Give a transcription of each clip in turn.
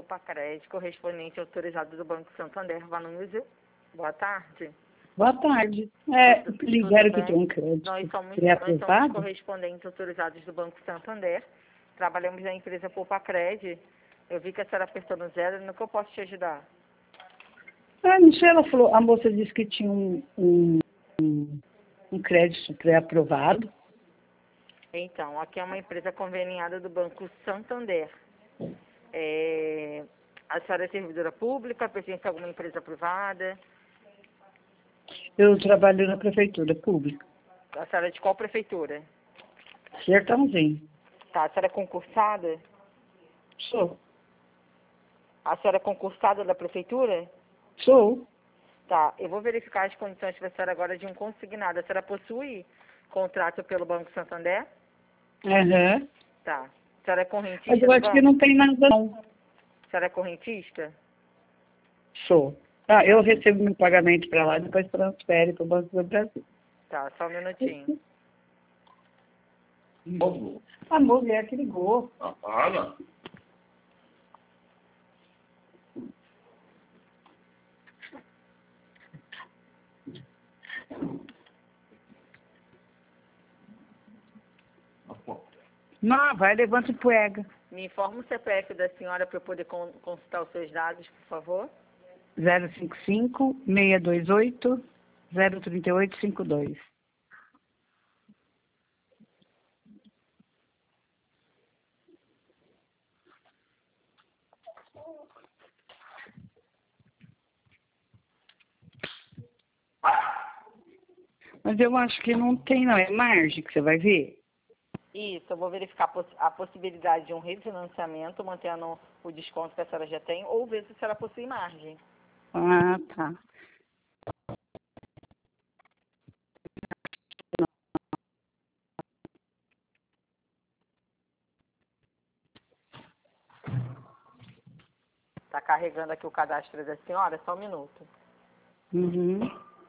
Poupa-Crédito, correspondente autorizado do Banco Santander, Vanusa. Boa tarde. Boa tarde. Ligaram que tem um crédito Nós somos pré-aprovado? correspondentes autorizados do Banco Santander. Trabalhamos na empresa Poupa-Crédito. Eu vi que a senhora apertou no zero. No que eu posso te ajudar? Não sei, ela falou, a moça disse que tinha um crédito pré-aprovado. Então, aqui é uma empresa conveniada do Banco Santander. A senhora é servidora pública, pertence a alguma empresa privada? Eu trabalho na prefeitura pública. A senhora é de qual prefeitura? Sertãozinho. Tá, a senhora é concursada? Sou. A senhora é concursada da prefeitura? Sou. Tá, eu vou verificar as condições para a senhora agora de um consignado. A senhora possui contrato pelo Banco Santander? Aham. Tá. A senhora é correntista Mas eu do acho que banco? não tem nada não. A senhora é correntista? Sou. Eu recebo meu pagamento para lá e depois transfere para o Banco do Brasil. Tá, só um minutinho. A mulher que ligou. Fala. Não, vai, levanta e pega. Me informa o CPF da senhora para eu poder consultar os seus dados, por favor. 055-628-03852. Mas eu acho que não tem, não. É margem que você vai ver. Isso, eu vou verificar a possibilidade de um refinanciamento, mantendo o desconto que a senhora já tem, ou ver se a senhora possui margem. Ah, tá. Está carregando aqui o cadastro da senhora, só um minuto. Uhum.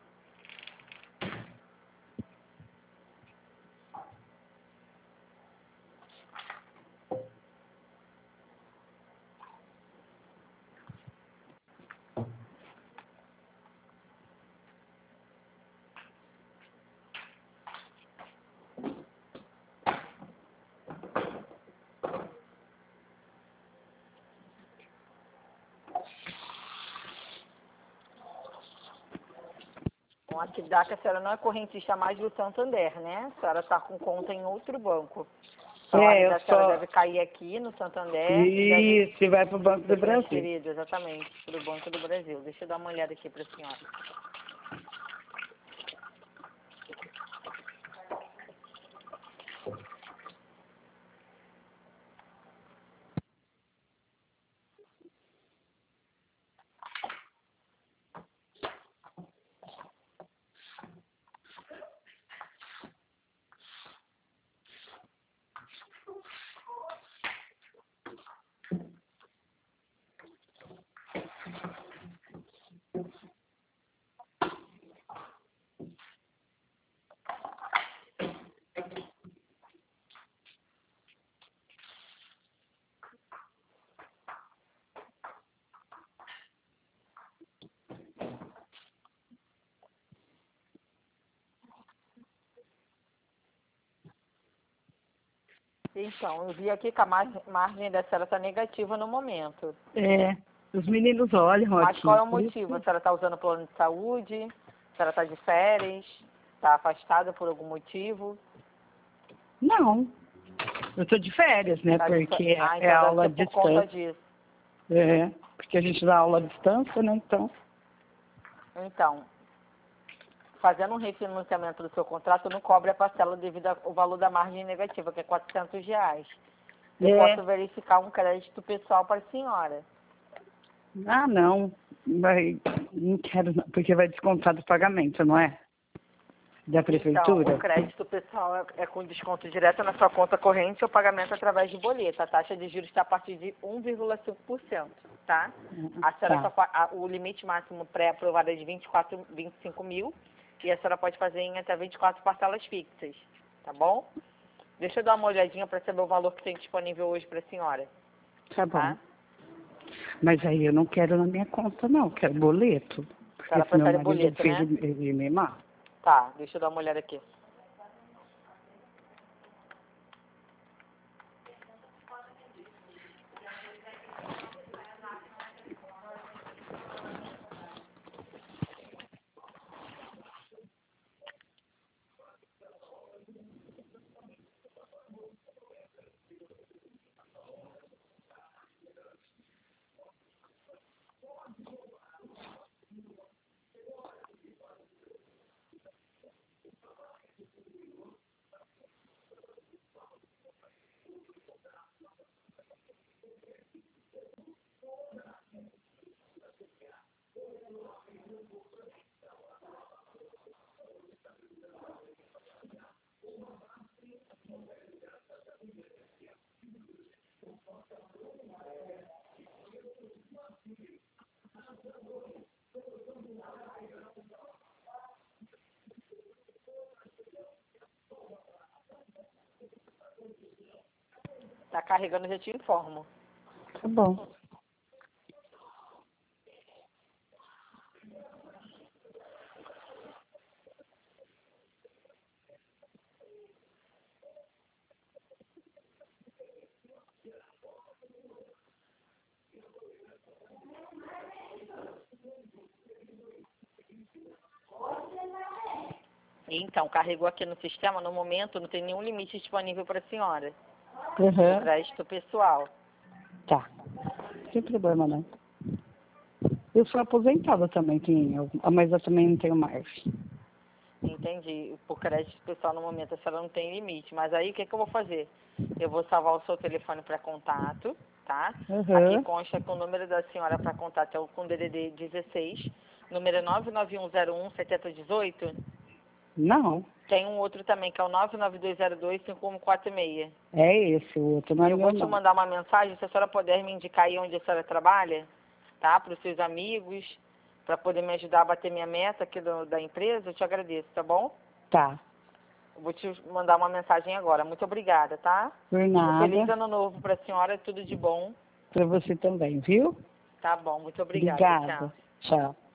Bom, aqui dá que a senhora não é correntista mais do Santander, né? A senhora está com conta em outro banco. A salário da senhora deve cair aqui no Santander. Isso, e vai para o Banco do Brasil. Transferido, exatamente, para o Banco do Brasil. Deixa eu dar uma olhada aqui para a senhora. Então, eu vi aqui que a margem da senhora está negativa no momento. Os meninos olham Mas aqui. qual é o motivo? A senhora está usando plano de saúde? A senhora está de férias? Está afastada por algum motivo? Não, eu estou de férias, né? Tá Porque então é deve aula à ser por conta distância. disso. Porque a gente dá aula à distância, né? Então, fazendo um refinanciamento do seu contrato, não cobre a parcela devido ao valor da margem negativa, que é R$ 400. Eu posso verificar um crédito pessoal para a senhora. Ah, não. Não quero, não, porque vai descontar do pagamento, não é? Da prefeitura. Então, o crédito pessoal é com desconto direto na sua conta corrente ou pagamento através de boleto. A taxa de juros está a partir de 1,5%, tá? A senhora o limite máximo pré-aprovado é de 25 mil e a senhora pode fazer em até 24 parcelas fixas, tá bom? Deixa eu dar uma olhadinha para saber o valor que tem disponível hoje para a senhora. Tá bom. Tá? Mas aí eu não quero na minha conta, não. Quero boleto. Porque Ela senão prefere meu marido boleto, fez né? ele me mata. Tá, deixa eu dar uma olhada aqui. Tá carregando, eu já te informo. Tá bom. Então, carregou aqui no sistema, no momento não tem nenhum limite disponível para a senhora. Uhum. Crédito pessoal. Tá. Não tem problema, não. Eu sou aposentada também, mas eu também não tenho mais. Entendi. Por crédito pessoal no momento a senhora não tem limite. Mas aí o que eu vou fazer? Eu vou salvar o seu telefone para contato, tá? Aqui Uhum. consta que o número da senhora para contato é o com DDD 16, número 991017018. Não. Tem um outro também que é o 992025146. É esse, o outro não é Eu vou meu, te não. mandar uma mensagem, se a senhora puder me indicar aí onde a senhora trabalha, tá? Para os seus amigos, para poder me ajudar a bater minha meta aqui da empresa, eu te agradeço, tá bom? Tá. Eu vou te mandar uma mensagem agora. Muito obrigada, tá? Por Um feliz nada. ano novo para a senhora, tudo de bom. Pra você também, viu? Tá bom, muito obrigada. Tchau. Obrigada. Tchau.